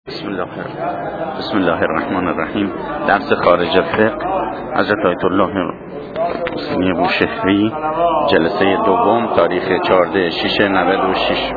بسم الله الرحمن الرحیم. درس خارج فقه حضرت آیت الله حسینی بوشهری، جلسه دوم، تاریخ 14/6/96.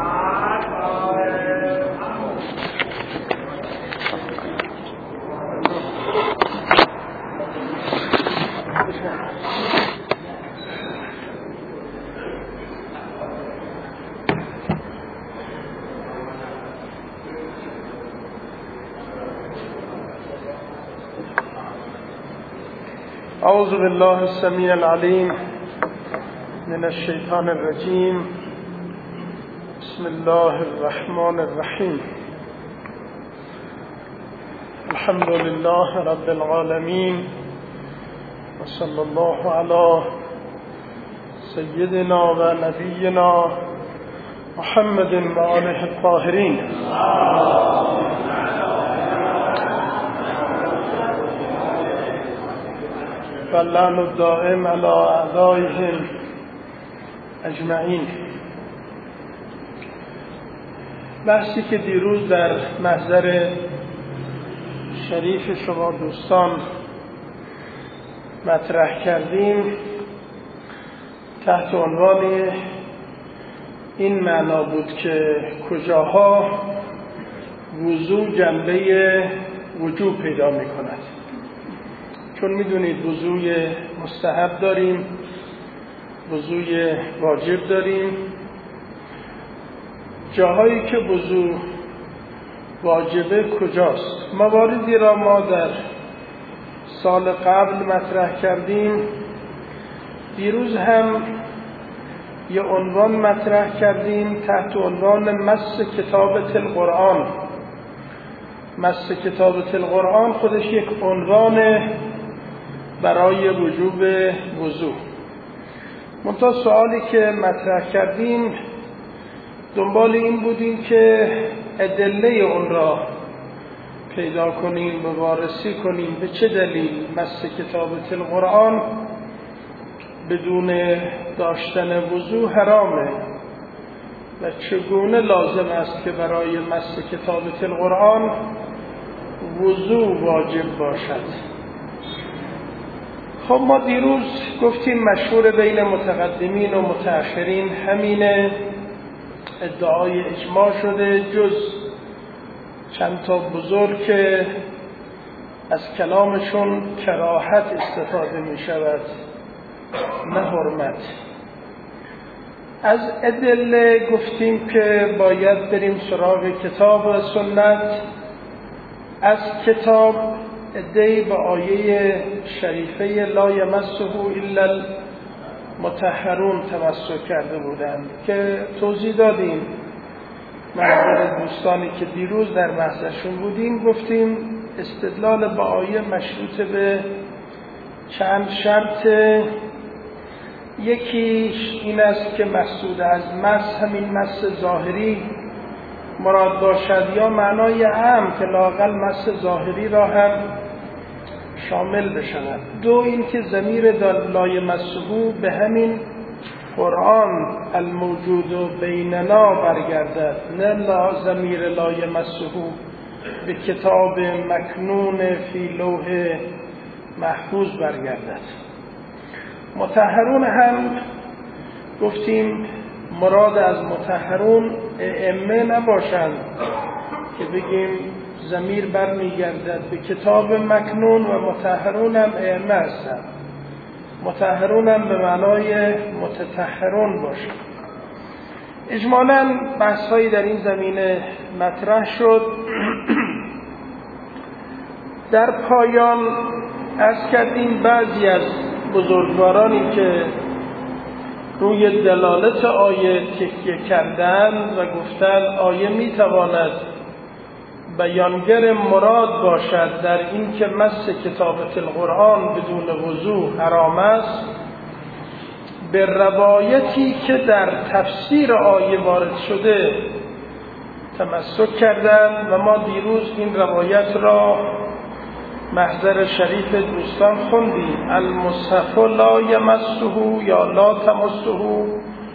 اعوذ بالله السمیع العلیم من الشیطان الرجیم. بسم الله الرحمن الرحیم. الحمد لله رب العالمین و صلی الله علی سیدنا و نبینا محمد و آله الطاهرین. و اللعن الدائم علی اعدائهم اجمعین. بحثی که دیروز در محضر شریف شما دوستان مطرح کردیم تحت عنوان این معنا بود که کجاها وضو جنبه وجوب پیدا می کند. چون میدونید وضوء مستحب داریم، وضوء واجب داریم. جاهایی که وضوء واجبه کجاست؟ مواردی را ما در سال قبل مطرح کردیم. دیروز هم یه عنوان مطرح کردیم تحت عنوان مس کتابة القرآن. مس کتابة القرآن خودش یک عنوان برای وجوب وضو. منتها سوالی که مطرح کردیم دنبال این بودیم که ادله اون را پیدا کنیم و وارسی کنیم به چه دلیل مس کتابة القرآن بدون داشتن وضو حرامه و چگونه لازم است که برای مس کتابة القرآن وضو واجب باشد. خب ما دیروز گفتیم مشهور بین متقدمین و متأخرین همینه، ادعای اجماع شده جز چند تا بزرگ که از کلامشون کراهت استفاده می شود نه حرمت. از ادله گفتیم که باید بریم سراغ کتاب و سنت. از کتاب ادعی به آیه شریفه لا یمسه الا المطهرون تمسک کرده بودند که توضیح دادیم. محضر دوستانی که دیروز در محضرشون بودیم گفتیم استدلال به آیه مشروط به چند شرط. یکیش این است که مقصود از مس همین مس ظاهری مراد باشد یا معنای عام که لااقل مس ظاهری را هم شامل بشود. دو این که ضمیر لا یمسه به همین قرآن الموجود بیننا برگردد، نه ضمیر لا یمسه به کتاب مکنون فی لوح محفوظ برگردد. مطهرون هم گفتیم مراد از مطهرون ائمه نباشند که بگیم ضمیر برمیگردد به کتاب مکنون و مطهرون هم ائمه هستند. مطهرون هم به معنای متطهرون باشند. اجمالاً بحث‌هایی در این زمینه مطرح شد. در پایان عرض کردیم بعضی از بزرگوارانی که روی دلالت آیه تکیه کردند و گفتند آیه میتواند بیانگر مراد باشد در این که مس کتابة القرآن بدون وضو حرام است، به روایتی که در تفسیر آیه وارد شده تمسک کردند و ما دیروز این روایت را محضر شریف دوستان خوندیم. المصحف لا یمسه یا لا تمسه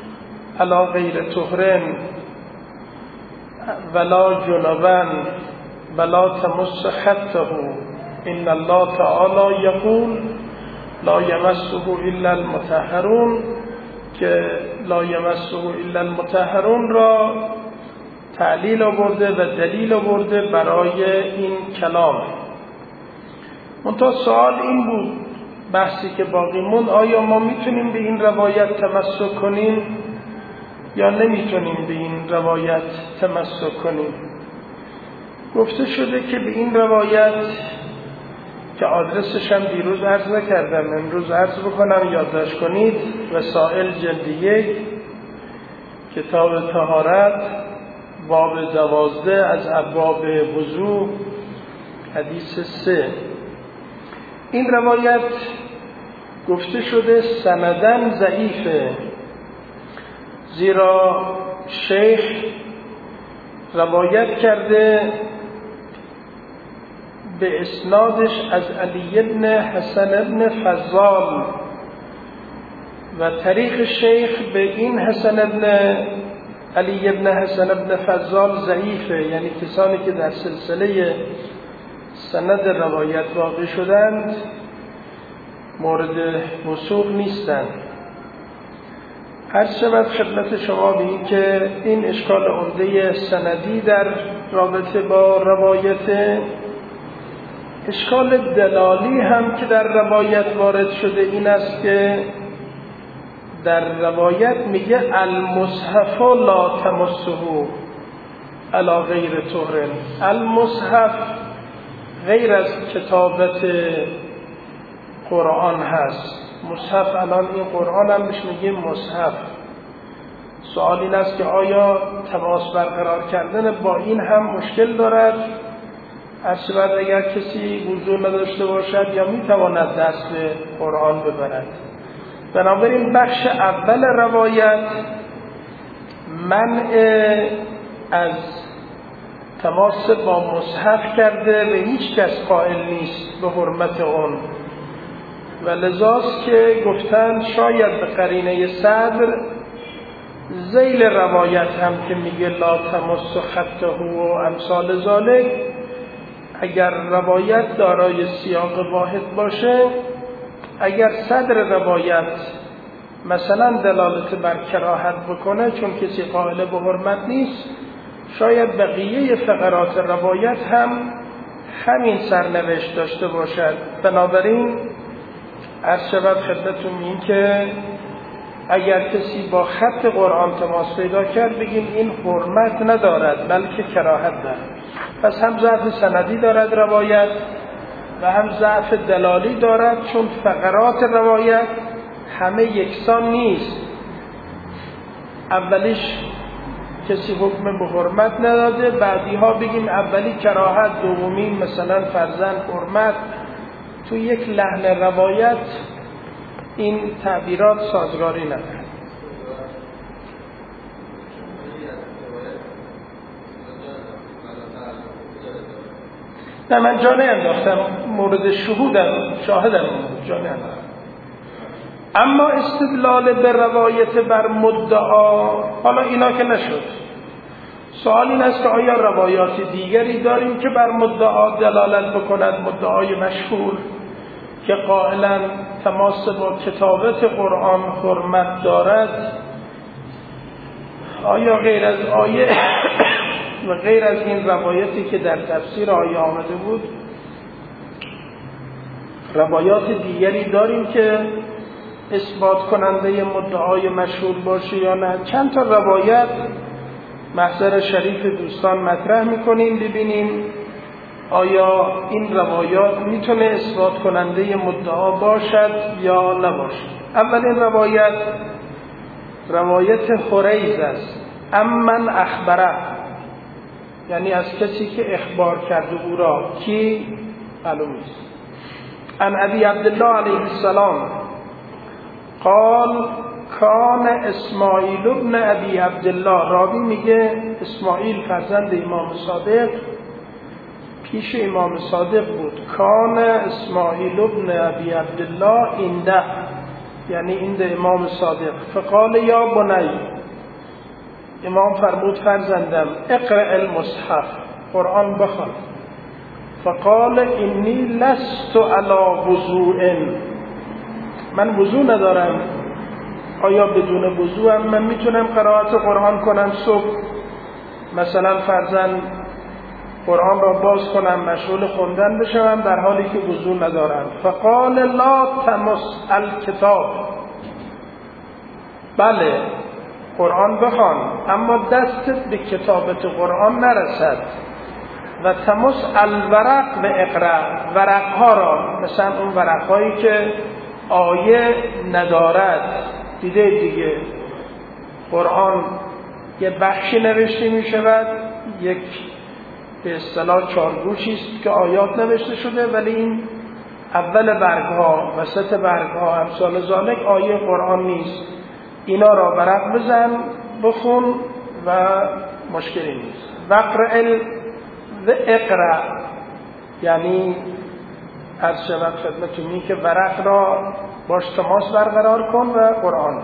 علی غیر طهر ولا جنبا ولا تمس خطه ان الله تعالی یقول لا یمسه الا المطهرون، که لا یمسه الا المطهرون را تعلیل آورده و دلیل آورده برای این کلام. منتها سوال این بود، بحثی که باقی موند، آیا ما میتونیم به این روایت تمسک کنیم یا نمیتونیم به این روایت تمسک کنیم؟ گفته شده که به این روایت که آدرسش هم دیروز عرض نکردم، امروز عرض بکنم یادداشت کنید، وسائل جلد 1 کتاب طهارت باب 12 از ابواب وضو حدیث 3. این روایت گفته شده سندن ضعیفه، زیرا شیخ روایت کرده به اسنادش از علی بن حسن بن فضال و طریق شیخ به این علی بن حسن بن فضال ضعیفه، یعنی کسانی که در سلسله سند روایت واقع شدند مورد وثوق نیستند. هر شود خدمت شما به این که این اشکال عمده سندی در رابطه با روایت، اشکال دلالی هم که در روایت وارد شده این است که در روایت میگه المصحف لا تمسه علی غیر طهر. المصحف غیر از کتابت قرآن هست. مصحف الان این قرآن هم بهش میگیم مصحف. سوال این است که آیا تماس برقرار کردن با این هم مشکل دارد؟ اصلا اگر کسی وضو نداشته باشد یا میتواند دست به قرآن ببرد. بنابراین بخش اول روایت منع از تماس با مصحف کرده و هیچ کس قائل نیست به حرمت اون، و لذاست که گفتن شاید به قرینه صدر ذیل روایت هم که میگه لا تمس خطه و امثال ذالک، اگر روایت دارای سیاق واحد باشه، اگر صدر روایت مثلا دلالت بر کراهت بکنه چون کسی قائل به حرمت نیست، شاید بقیه فقرات روایت هم همین سرنوشت داشته باشد. بنابراین عرض شود خدمتتون این که اگر کسی با خط قرآن تماس پیدا کرد بگیم این حرمت ندارد بلکه کراهت دارد. پس هم ضعف سندی دارد روایت و هم ضعف دلالی دارد، چون فقرات روایت همه یکسان نیست. اولیش کسی حکم به حرمت نداده، بعدی ها بگیم اولی کراهت، دومی مثلا فرضاً حرمت. تو یک لحن روایت این تعبیرات سازگاری نداره. نه من جا نینداختم، مورد شاهدم جا نینداختم. اما استدلال به روایت بر مدعا، حالا اینا که نشد، سوال این است که آیا روایات دیگری داریم که بر مدعا دلالت بکند، مدعای مشهور که قائلا تماس با کتابت قرآن حرمت دارد؟ آیا غیر از آیه و غیر از این روایتی که در تفسیر آیه آمده بود روایات دیگری داریم که اثبات کننده مدعای مشهور باشه یا نه؟ چند تا روایت محضر شریف دوستان مطرح میکنیم ببینیم آیا این روایات میتونه اثبات کننده مدعا باشد یا نباشد. اولین روایت حریز است، امن اخبره، یعنی از کسی که اخبار کرده او را، کی معلوم نیست. عن ابی عبدالله علیه السلام قال کان اسماعیل ابن ابی عبدالله، راوی میگه اسماعیل فرزند امام صادق پیش امام صادق بود. کان اسماعیل ابن ابی عبدالله اینده، یعنی اینده امام صادق. فقال یا بنی، امام فرمود فرزندم اقرأ المصحف، قرآن بخوان. فقال اینی لست علی وضوء، من وضو ندارم. آیا بدون وضو هم من میتونم قرائت قرآن کنم؟ صبح مثلا فرضاً قرآن را باز کنم مشغول خوندن بشم در حالی که وضو ندارم. فقال لا تمس الکتاب، بله قرآن بخوان اما دستت به کتابت قرآن نرسد. و تمس الورق و اقرا، ورقها را، مثلا اون ورقهایی که آیه ندارد. دیده دیگه قرآن یه بخشی نوشته می شود، یک به اصطلاح چارگوشی است که آیات نوشته شده، ولی این اول برگها، وسط برگها، امثال ذالک آیه قرآن نیست. اینا را ورق بزن بخون و مشکلی نیست. وقرأ و اقرأ یعنی عرض شود خدمتتون که ورق را باش تماس برقرار کن و قرآن.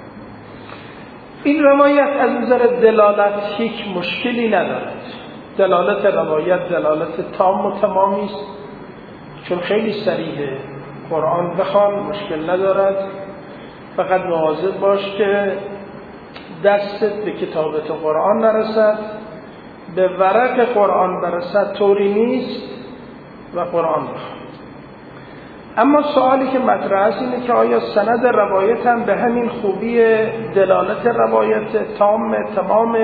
این روایت از نظر دلالت هیچ مشکلی ندارد. دلالت روایت دلالت تام و تمامی است، چون خیلی صریحه. قرآن بخوان مشکل ندارد، فقط مواظب باش که دستت به کتابت قرآن نرسد، به ورق قرآن برسد طوری نیست و قرآن بخوان. اما سوالی که مطرح است اینه که آیا سند روایت هم به همین خوبی دلالت روایت تمام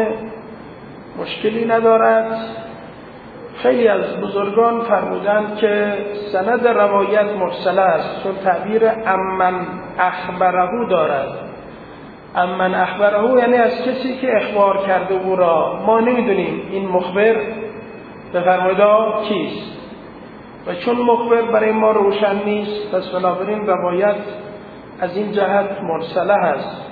مشکلی ندارد؟ خیلی از بزرگان فرمودند که سند روایت مرسله است، چون تعبیر امن اخبره دارد. امن اخبره یعنی از کسی که اخبار کرده او را، ما نمیدونیم این مخبر بفرمایید کیست، و چون مخبر برای ما روشن نیست، پس بنابراین روایت از این جهت مرسله هست.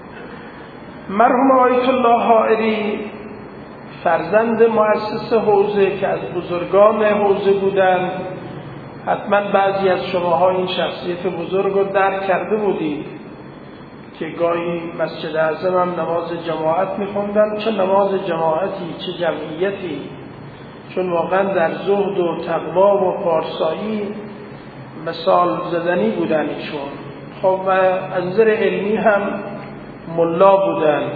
مرحوم آیت الله حائری فرزند مؤسس حوزه که از بزرگان حوزه بودند، حتما بعضی از شماها این شخصیت بزرگ رو درک کرده بودید که گاهی مسجد اعظم هم نماز جماعت می‌خوندن، چه نماز جماعتی چه جمعیتی، چون واقعا در زهد و تقوا و پارسایی مثال زدنی بودن ایشون. خب و از نظر علمی هم ملا بودند،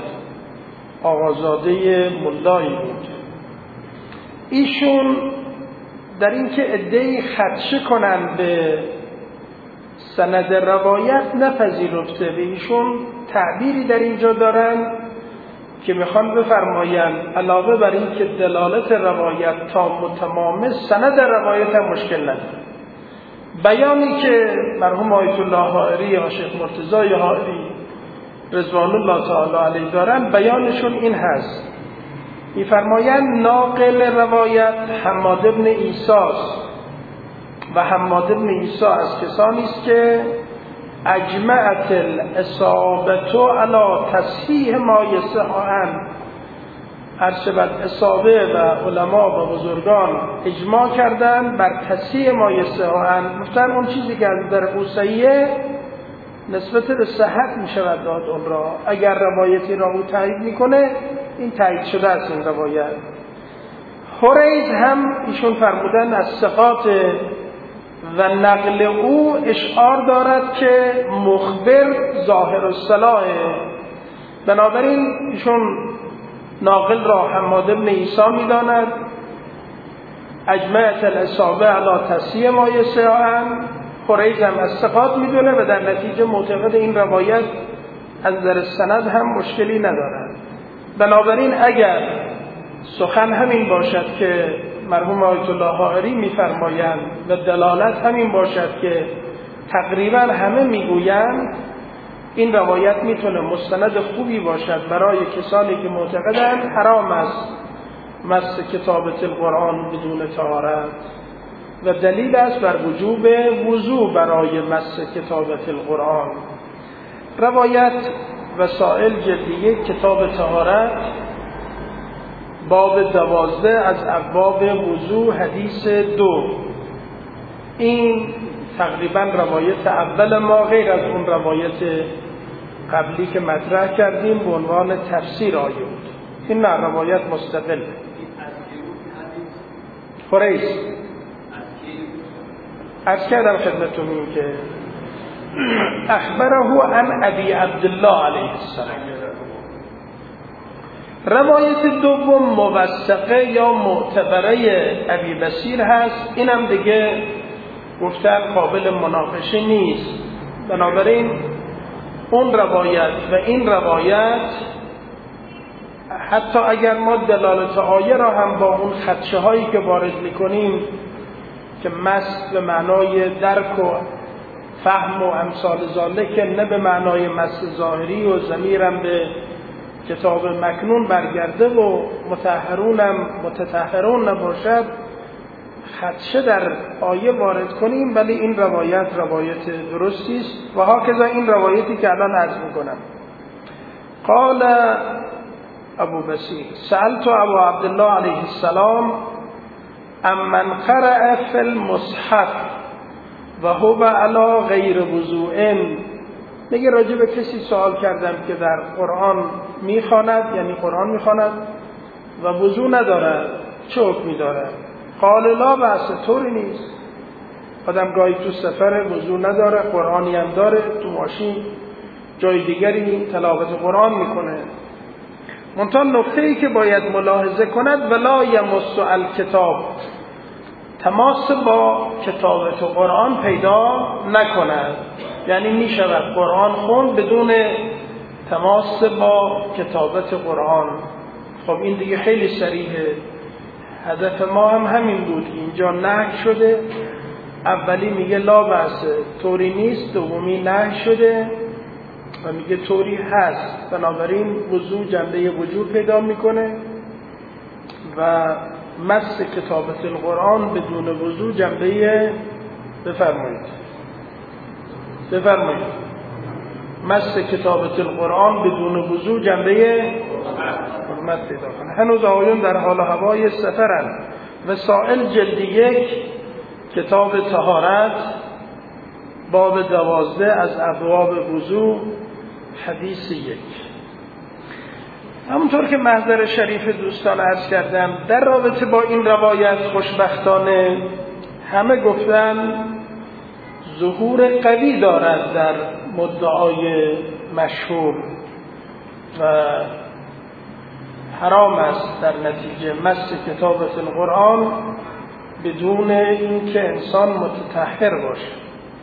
آقازاده ملایی بود. ایشون در اینکه عده‌ای خدشه کنند به سند روایت نپذیرفته، به ایشون تعبیری در اینجا دارن که میخوان بفرمایند علاوه بر این که دلالت روایت تام و تمامه، سند روایت هم مشکل نداره. بیانی که مرحوم آیت الله حائری یا شیخ مرتضی حائری رضوان الله تعالی علیه دارن، بیانشون این هست، میفرمایند ناقل روایت حماد بن عیسی است و حماد بن عیسی از کسانی است که اجمعت الاصابه علی تصحیح ما یصح عنه. هر شبت اصابه و علما و بزرگان اجماع کردن بر تصحیح ما یصح عنه، گفتن اون چیزی که از در او صحیحه نسبت به صحت می شود داد اون را. اگر روایتی را او تایید میکنه، این تایید شده است این روایت. حریز هم ایشون فرمودن از ثقات و نقل او اشعار دارد که مخبر ظاهر الصلاح، بنابراین ایشون ناقل را حماد بن عیسی می‌داند. اجمعت الاصابه علی تصحیح ما یصح عنه، حریز هم از ثقات میدونه و در نتیجه معتقد این روایت از نظر سند هم مشکلی ندارد. بنابراین اگر سخن همین باشد که مرحوم آیت الله حائری میفرمایند و دلالت همین باشد که تقریبا همه میگویند، این روایت میتونه مستند خوبی باشد برای کسانی که معتقدند حرام است مس کتابت القرآن بدون طهارت، و دلیل است بر وجوب وضو برای مس کتابت القرآن. روایت وسائل جلد 1 کتاب طهارت باب 12 از ابواب وضو حدیث 2. این تقریبا روایت اول ما، غیر از اون روایت قبلی که مطرح کردیم به عنوان تفسیر آیه بود. این نه روایت مستقل. حریز عرض کردم خدمتتون این که اخبره عن ابی عبدالله علیه السلام. روایت دوم موثقه یا معتبره ابی بصیر هست. اینم دیگه گفتن قابل مناقشه نیست. بنابراین اون روایت و این روایت حتی اگر ما دلالت آیه را هم با اون خدشه هایی که وارد میکنیم که مس به معنای درک و فهم و امثال ذالک، نه به معنای مس ظاهری و ضمیرم به کتاب مکنون برگرده و متطهرون نباشد، خدشه در آیه وارد کنیم، ولی این روایت درستی است. و هاکذا این روایتی که الان عرض میکنم. قال ابو بصیر سألت ابو عبدالله علیه السلام امن قرأ فی المصحف و هو علی غیر وضوء. میگه راجع به کسی سوال کردم که در قرآن میخواند، یعنی قرآن میخواند و وضو ندارد، چه حکمی دارد؟ قال لا بأس، طوری نیست. آدم گاهی تو سفر وضو نداره، قرآنی هم داره، تو ماشین جای دیگری تلاوت قرآن میکنه. منتها نکته‌ای که باید ملاحظه کند ولا یمس الکتاب، تماس با کتابت قرآن پیدا نکند. یعنی میشود قرآن خوند بدون تماس با کتابت قرآن. خب این دیگه خیلی صریحه. هدف ما هم همین بود. اینجا نهی شده، اولی میگه لا بأس، طوری نیست. دومی نهی شده و میگه طوری هست. بنابراین وضو جنبه وجوب پیدا میکنه و مس کتابت القرآن بدون وضو جنبه بفرمایید مس کتابت القرآن بدون وضو جنبه حرمت پیدا کنه. هنوز آقایون در حال و هوای سفرن. وسائل جلد 1 کتاب طهارت باب 12 از ابواب وضو حدیث 1. همونطور که محضر شریف دوستان عرض کردم، در رابطه با این روایت خوشبختانه همه گفتن ظهور قوی دارد در مدعای مشهور و حرام است در نتیجه مس کتابت القرآن بدون اینکه انسان متطهر باشه.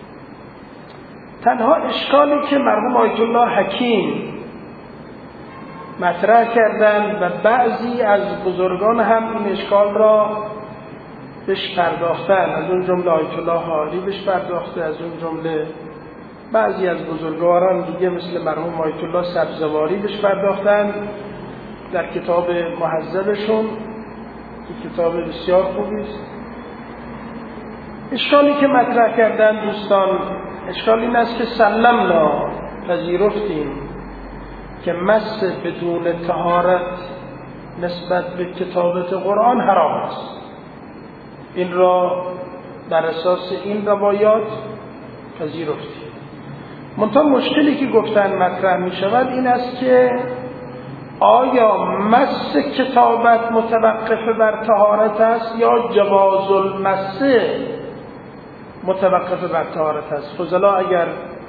تنها اشکالی که مرحوم آیت الله حکیم مطرح کردن و بعضی از بزرگان هم این اشکال را بهش پرداختن، از اون جمله آیت الله حالی بهش پرداخته، از اون جمله بعضی از بزرگواران دیگه مثل مرحوم آیت الله سبزواری بهش پرداختن در کتاب مهذبشون که کتاب بسیار خوبی است. اشکالی که مطرح کردن دوستان، اشکال این است که سلمنا، پذیرفتیم که مس بدون طهارت نسبت به کتابت قرآن حرام است. این را بر اساس این روایات پذیرفتیم. منتها مشکلی که گفتن مطرح می شود این است که آیا مس کتابت متوقف بر طهارت است یا جواز المس متوقف بر طهارت است؟ فضلا اگر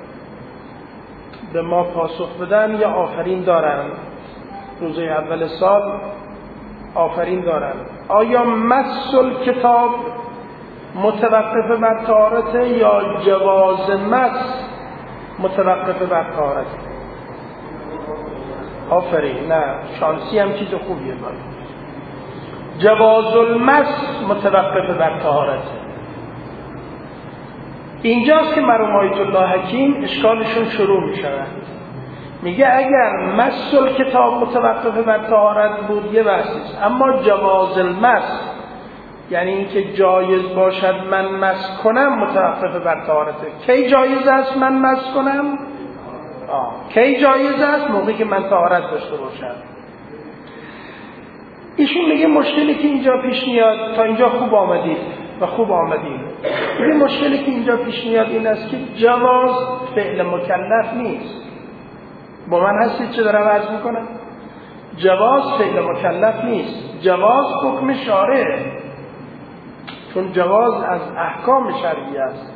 به ما پاسخ بدن یا آفرین دارن، روزه اول سال آفرین دارن. آیا مس کتاب متوقف بر طهارت یا جواز مس متوقف بر طهارت؟ آفرین، نه شانسی هم چیز خوبیه. جواز المس متوقف بر طهارت. اینجاست که مرحوم آیت الله حکیم اشکالشون شروع می شود. میگه اگر مس کتاب متوقف بر طهارت بود یه بحثیست، اما جواز المس یعنی اینکه جایز باشد من مس کنم متوقف بر طهارته. کی جایز است من مس کنم؟ کی جایز است؟ موقعی که من طهارت داشته باشم. ایشون میگه مشکلی که اینجا پیش میاد، تا اینجا خوب آمدید و خوب آمدید. این مشکلی که اینجا پیش میاد این است که جواز فعل مکلف نیست. با من هستید چه دارم عرض میکنم؟ جواز فعل مکلف نیست، جواز حکم شارع. چون جواز از احکام شرعی است،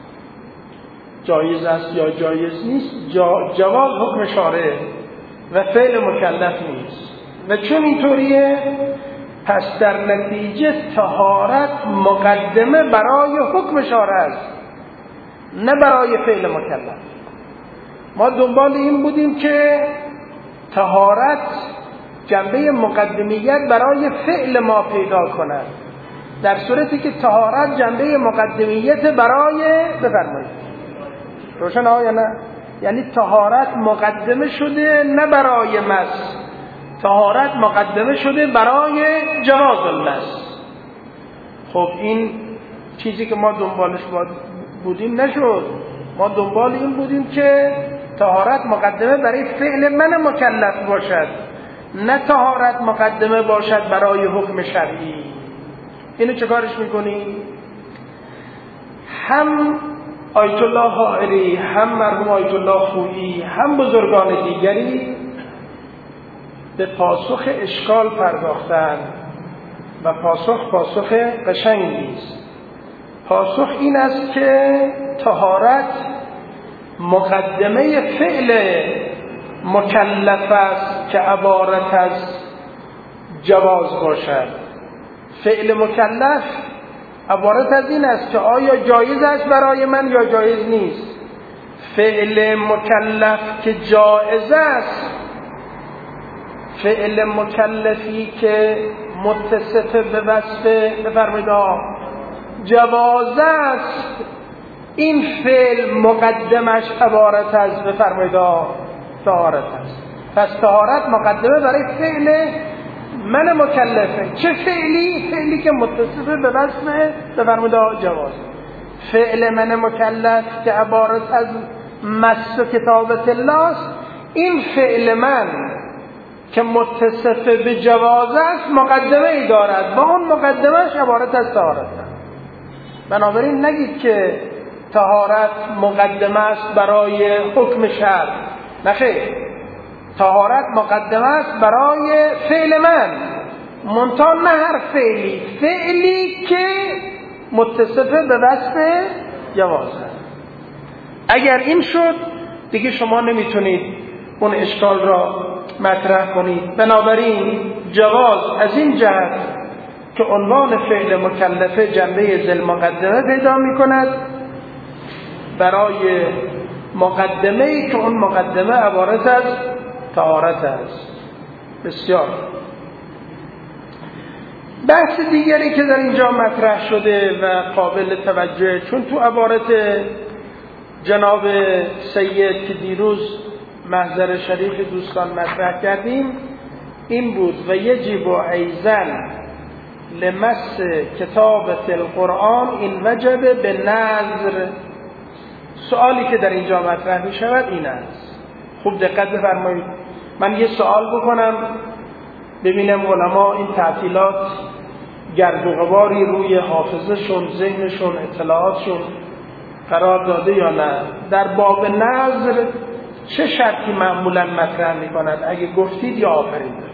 جایز است یا جایز نیست، جواز حکم شارع و فعل مکلف نیست. و چون اینطوریه پس در نتیجه طهارت مقدمه برای حکم شارع است نه برای فعل مکلف. ما دنبال این بودیم که طهارت جنبه مقدمیت برای فعل ما پیدا کند، در صورتی که طهارت جنبه مقدمیت برای بفرمایید روشن آیا نه؟ یعنی طهارت مقدمه شده نه برای مس، طهارت مقدمه شده برای جواز المس. خب این چیزی که ما دنبالش بودیم نشد. ما دنبال این بودیم که طهارت مقدمه برای فعل من مکلف باشد نه طهارت مقدمه باشد برای حکم شرعی. اینو چه کارش میکنیم؟ هم آیت الله حائری، هم مرحوم آیت الله خویی، هم بزرگان دیگری به پاسخ اشکال پرداختند و پاسخ قشنگی است. پاسخ این است که طهارت مقدمه فعل مکلف است که عبارت از جواز باشد. فعل مکلف عبارت از این است که آیا جایز است برای من یا جایز نیست. فعل مکلف که جایز است، فعل مکلفی که متصف به وصف بفرمایید جواز است، این فعل مقدمش عبارت از بفرمایید طهارت است. پس طهارت مقدمه برای فعل من مکلفه. چه فعلی؟ فعلی که متصف به وصف بفرمایید جواز. فعل من مکلف که عبارت از مس کتابت الله است، این فعل من که متصف به جواز است مقدمه ای دارد و اون مقدمهش عبارت از طهارت است. بنابراین نگید که طهارت مقدمه است برای حکم شرع. نخیر، طهارت مقدمه است برای فعل من، منتها نه هر فعلی، فعلی که متصف به وصف جواز است. اگر این شد دیگه شما نمیتونید اون اشکال را مطرح کنید. بنابراین جواز از این جهت که عنوان فعل مکلفه جنبه ذل مقدمه پیدا میکند برای مقدمه‌ای که اون مقدمه عبارت از طهارت است. بسیار بحث دیگری که در اینجا مطرح شده و قابل توجه، چون تو عبارت جناب سید که دیروز محضر شریف دوستان مطرح کردیم این بود و یجب ایضاً لمس کتابت القرآن این وجب به نظر. سوالی که در اینجا مطرح می شود این است. خوب دقت بفرمایید. من یه سوال بکنم ببینم علما این تعطیلات گرد و غباری روی حافظه‌شون، ذهنشون، اطلاعاتشون قرار داده یا نه. در باب نظر چه شرطی معمولا مطرح می کند؟ اگه گفتید یا آفرید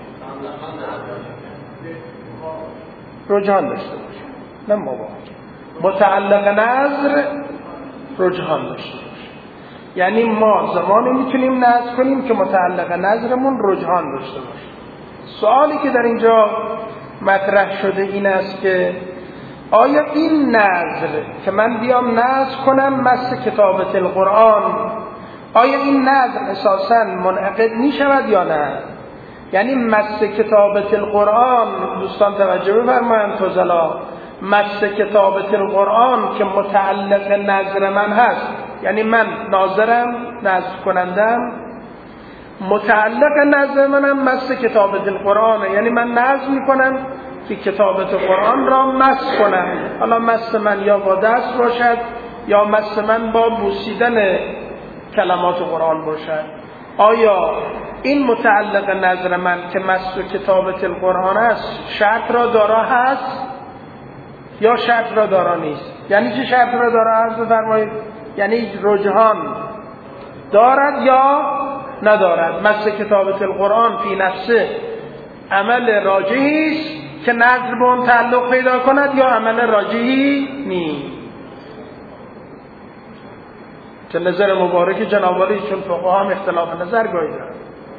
رجحان داشته باشه، نه مباح. متعلق نظر رجحان داشته باشه، یعنی ما زمانی میتونیم نظر کنیم که متعلق نظرمون رجحان داشته باشه. سوالی که در اینجا مطرح شده این است که آیا این نظر که من بیام نظر کنم مس کتابت القرآن، آیا این نظر اساساً منعقد می شود یا نه؟ یعنی مس کتابت القرآن، دوستان توجه بفرمایید فضلا، مس کتابت القرآن که متعلق نظر من هست، یعنی من ناظرم، نظر کنندم، متعلق نظر منم مس کتابت القرآن، یعنی من نظر میکنم که کتابت قرآن را مس کنم. حالا مس من یا با دست باشد یا مس من با بوسیدن کلمات قرآن باشد. آیا این متعلق نظر من که مس کتابت القرآن است شرط را دارا هست یا شرط را دارا نیست؟ یعنی چه شرط را دارا هست بفرمایید؟ یعنی رجحان دارد یا ندارد. مس کتابت القرآن فی نفسه عمل راجحی است که نظر به اون تعلق پیدا کند یا عمل راجحی نیست. که نظر مبارک جناب عالی چون فقها هم اختلاف نظر گاهی دارن.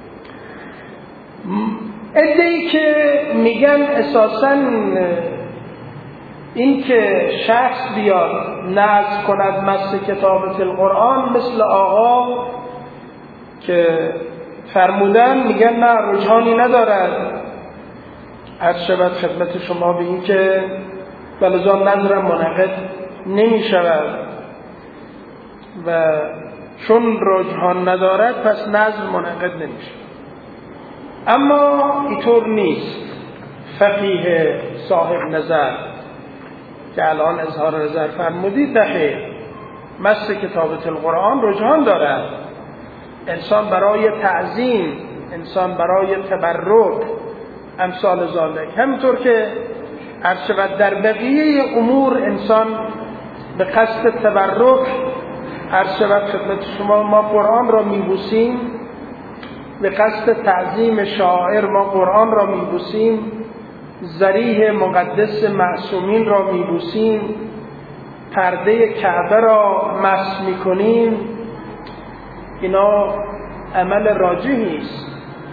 عده‌ای که میگن اساساً این که شخص بیاد نظر کند مس کتابت القرآن مثل آقا که فرمودن، میگن نه رجحانی ندارد. عرض شود خدمت شما به این که بلزا نظرم منعقد نمی شود و چون رجحان ندارد پس نظر منعقد نمی شود. اما اینطور نیست. فقیه صاحب نظر که الان اظهار نظر فرمودید دخیل مس کتابت القرآن رجحان دارد. انسان برای تعظیم، انسان برای تبرک، امثال ذالک. همینطور که عرض شود در بقیه امور انسان به قصد تبرک، عرض شود خدمت شما ما قرآن را میبوسیم، به قصد تعظیم شاعر ما قرآن را میبوسیم، ذریح مقدس معصومین را میبوسیم، پرده کعبه را مس میکنیم. اینا عمل راجحی است.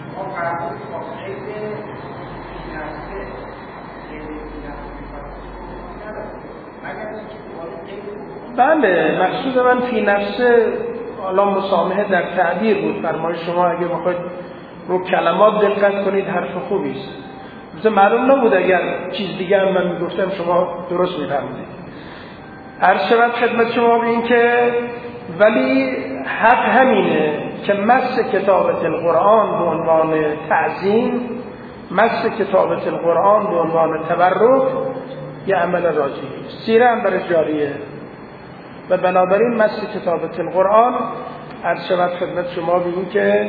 بله، مقصود من فی نفسه حالا مسامحه در تعبیر بود. فرمای شما اگه بخواید رو کلمات دقت کنید حرف خوبی است. مثلا معلوم نبود اگر چیز دیگه هم من میگفتم شما درست میفهمید. عرض شود خدمت شما به این که ولی حق همینه که مس کتابت القرآن به عنوان تعظیم، مس کتابت القرآن به عنوان تبرک یه عمل راجحی است. سیره هم برش جاریه و بنابراین مس کتابت القرآن عرض شود خدمت شما به این که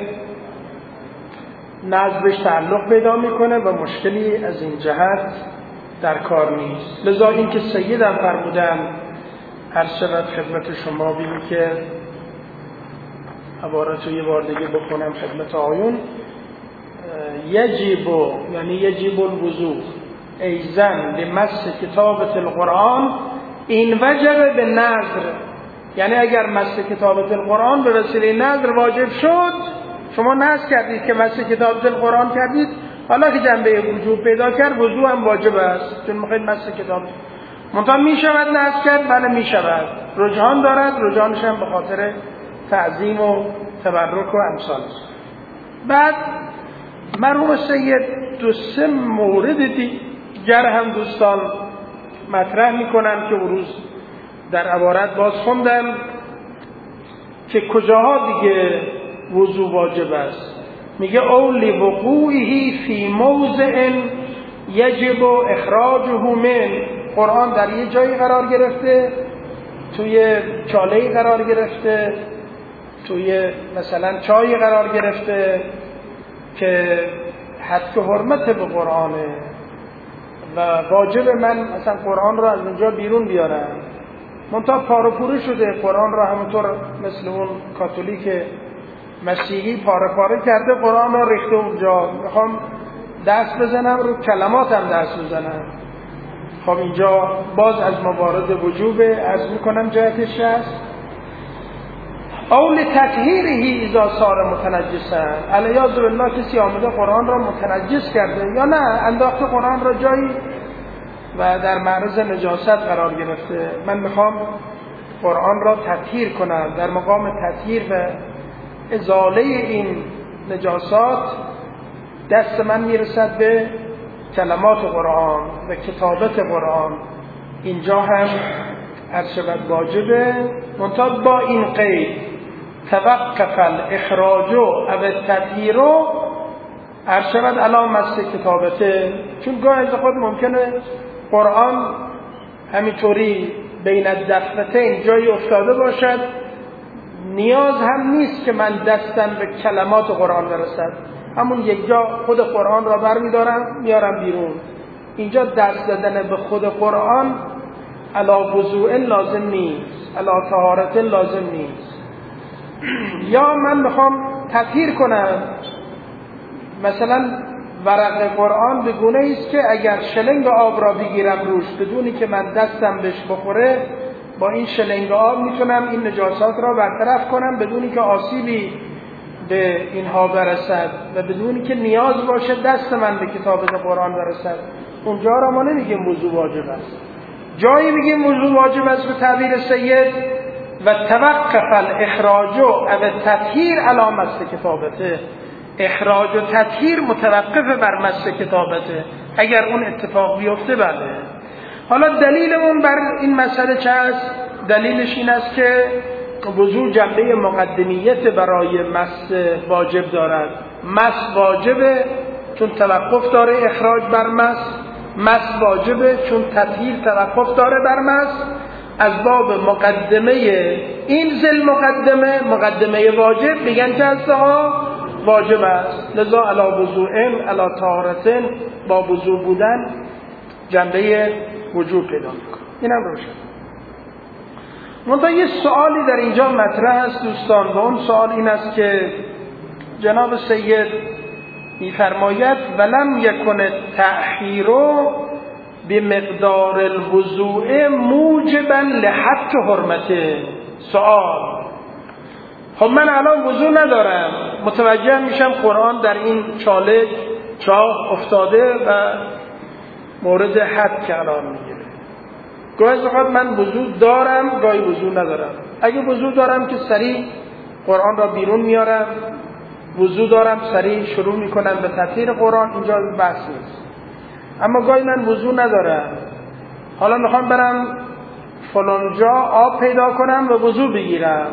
نظرش تعلق پیدا میکنه و مشکلی از این جهت در کار نیست. لذا این که سیدم فرمودن عرض شود خدمت شما به این که عبارت رو یه بار دیگه بخونم خدمت آیون. یجب الوضوء ایزن به مس کتابت القرآن این وجب به نظر. یعنی اگر مس کتابت القرآن به وسیله نظر واجب شد، شما نظر کردید که مس کتابت القرآن کردید، حالا که جنبه وجوب پیدا کرد وضوء هم واجب است چون میخواید مس کتاب منتها میشود نظر کرد. بله میشود، رجحان دارد، رجحانش هم به خاطر تعظیم و تبرک و امثال است. بعد مرحوم سید دو سه مورد دیگر هم دوستان مطرح میکنن که روز در عبارت باز خوندم که کجاها دیگه وضو واجب است. میگه اولی وقوعی فی موضع یجب اخراجه من. قرآن در یه جایی قرار گرفته، توی چاله‌ای قرار گرفته، توی مثلا چایی قرار گرفته که حد حرمت به قرآنه و واجب من مثلا قرآن را از اونجا بیرون بیارم. منتها پاره پوره شده قرآن را، همونطور مثل اون کاتولیک مسیحی پاره پاره کرده قرآن را ریخته اونجا. میخوام دست بزنم رو کلماتم دست بزنم. خب اینجا باز از موارد وجوبه. عرض میکنم جهتش هست اول تطهیره اذا صار متنجسا. علیاذ بالله کسی آمده قرآن را متنجس کرده یا نه انداخته قرآن را جایی و در معرض نجاست قرار گرفته. من میخوام قرآن را تطهیر کنم. در مقام تطهیر و ازاله این نجاسات دست من میرسد به کلمات قرآن و کتابت قرآن. اینجا هم عرض شود واجبه، منتها با این قید توقف الاخراج و التطهیر عرض شود علی مس کتابته. چون گاه از خود ممکنه قرآن همینطوری بین الدفتین جایی افتاده باشد، نیاز هم نیست که من دستم به کلمات قرآن برسد، همون یک جا خود قرآن را برمیدارم میارم بیرون. اینجا دست دادن به خود قرآن علی وضوء لازم نیست، علی طهارت لازم نیست. یا من میخوام تطهیر کنم، مثلا ورق قرآن به گونه است که اگر شلنگ آب را بگیرم روش بدونی که من دستم بهش بخوره، با این شلنگ آب میتونم این نجاسات را برطرف کنم بدونی که آسیبی به اینها برسد و بدونی که نیاز باشه دست من به کتاب قرآن برسد. اونجا را ما نمیگیم وضو واجب است. جایی میگیم وضو واجب است به تعبیر سید و توقف الاخراج و التطهیر علی مس کتابته. اخراج و تطهیر متوقف بر مس کتابته. اگر اون اتفاق بیفته بله. حالا دلیلمون بر این مسئله چه است؟ دلیلش این است که وضو جنبه مقدمیت برای مس واجب دارد. مس واجبه چون توقف داره اخراج بر مس واجبه چون تطهیر توقف داره بر مس. از باب مقدمه این ذل مقدمه واجب میگن که از واجب است. لذا علی وضوءن علی طهارتن، با وضو بودن جنبه وجوب پیدا میکنه. اینم روشن. منتها یه سوالی در اینجا مطرح است دوستان و اون سوال این است که جناب سید میفرماید ولم یکن التأخیر بمقدار الوضوء موجبا لحق حرمته. سوال: خب من الان وضو ندارم، متوجه میشم قرآن در این چاه افتاده و مورد حد قرار میگیره. گاهی اوقات من وضو دارم، گاهی وضو ندارم. اگه وضو دارم که سریع قرآن را بیرون میارم، وضو دارم سریع شروع میکنم به تفسیر قرآن، اینجا بحث نیست. اما گاهی من وضو ندارم، حالا میخوام برم فلان جا آب پیدا کنم و وضو بگیرم،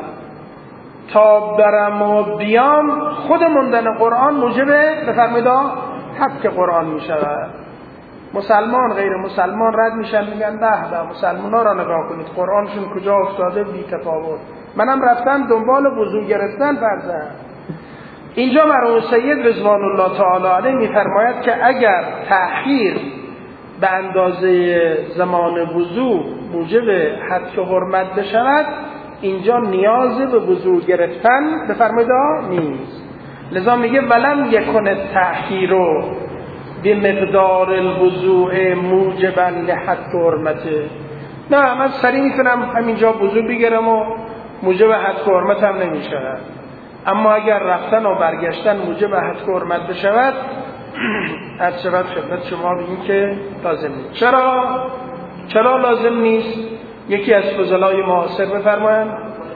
تا برم و بیام خود موندن قرآن موجب بفرمایید حق قرآن میشود. مسلمان غیر مسلمان رد میشن میگن به مسلمانا را نگاه کنید قرآنشون کجا افتاده بی تفاوت. منم رفتم دنبال وضو گرفتن فرزن. اینجا مرحوم سید رضوان الله تعالی علیه میفرماید که اگر تأخیر به اندازه زمان وضو موجب حد و حرمت بشود، اینجا نیاز به وضو گرفتن بفرمایید نیست. لذا میگه ولم یکن التأخیر بمقدار الوضوء موجبا لحد و حرمته. نه من سریع میتونم همینجا وضو بگیرم و موجب حد و حرمت هم نمیشود. اما اگر رفتن و برگشتن موجب حد و حرمت بشود، از شود خدمت شما بگیم که لازم نیست. چرا لازم نیست؟ یکی از فضلای معاصر بفرمایند.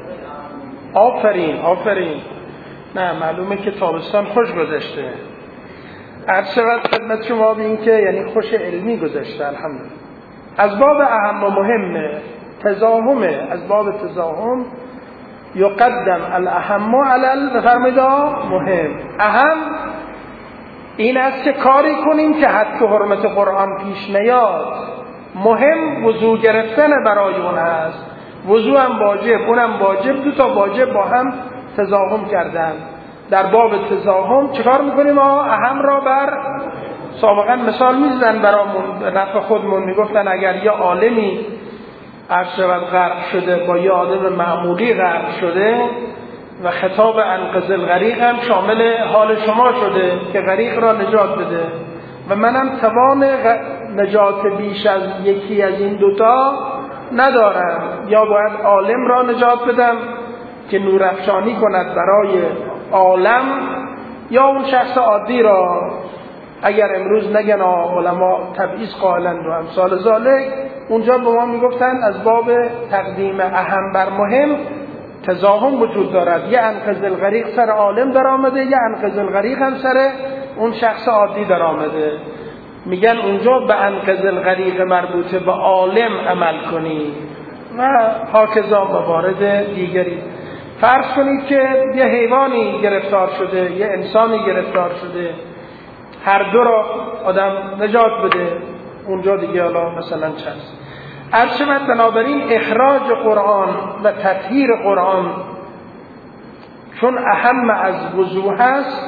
آفرین. نه معلومه که تابستان خوش گذشته. عرض شود خدمت شما بگیم که یعنی خوش علمی گذشته الحمدلله. از باب اهم و مهمه تزاحمه، از باب تزاحم یقدم الاهم علی بفرمایید مهم. اهم این است که کاری کنیم که حد و حرمت قرآن پیش نیاد. مهم وضو گرفتن برای اون هست. وضو هم واجب، اونم واجب، دو تا واجب با هم تزاحم کردن. در باب تزاحم چکار میکنیم؟ اهم را بر سابقا مثال میزدن برامون نفع خودمون، میگفتن اگر یه عالمی عرض شود غرق شده با یه آدم معمولی غرق شده و خطاب انقذ الغریق هم شامل حال شما شده که غریق را نجات بده و منم توان نجات بیش از یکی از این دوتا ندارم، یا باید عالم را نجات بدم که نورافشانی کند برای عالم، یا اون شخص عادی را اگر امروز نگن علما تبعیض قائلند و امثال ذالک. اونجا به ما میگفتن از باب تقدیم اهم بر مهم تزاحم وجود دارد. یه انقذ الغریق سر عالم در آمده، یه انقذ الغریق هم سر اون شخص عادی در آمده. میگن اونجا به انقذ الغریق مربوطه به عالم عمل کنی و هاکذا موارد دیگری. فرض کنید که یه حیوانی گرفتار شده، یه انسانی گرفتار شده، هر دو را آدم نجات بده، اونجا دیگه حالا مثلا چست. عرض شود بنابراین اخراج قرآن و تطهیر قرآن چون اهم از وضو هست،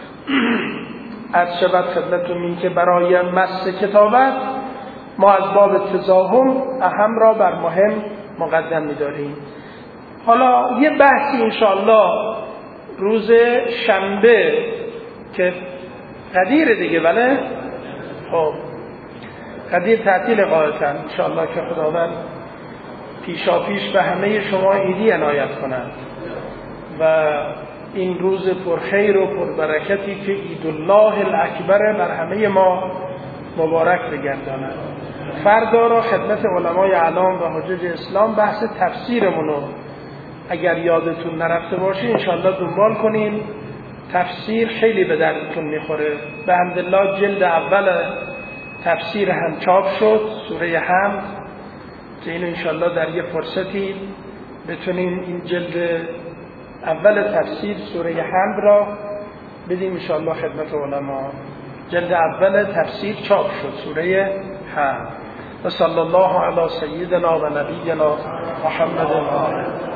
عرض شود خدمتتون این که برای مس کتابت ما از باب تزاحم اهم را بر مهم مقدم می‌داریم. حالا یه بحثی انشاءالله روز شنبه که قدیر دیگه. بله خب قدیر تعطیل قاعدتاً انشاءالله که خداوند پیشا پیش به همه شما عیدی عنایت کنند و این روز پرخیر و پربرکتی که عید الله الاکبر بر همه ما مبارک بگرداند. فردا را خدمت علمای اعلام و حجج اسلام بحث تفسیرمونو اگر یادتون نرفته باشه انشاءالله دنبال کنین. تفسیر خیلی به دردتون میخوره. به حمدالله جلد اول تفسیر هم چاپ شد، سوره حمد، که اینو انشاءالله در یه فرصتی بتونیم این جلد اول تفسیر سوره حمد را بدیم انشاءالله خدمت علما. جلد اول تفسیر چاپ شد، سوره حمد. و صلی الله علی سیدنا و نبینا محمد و آله.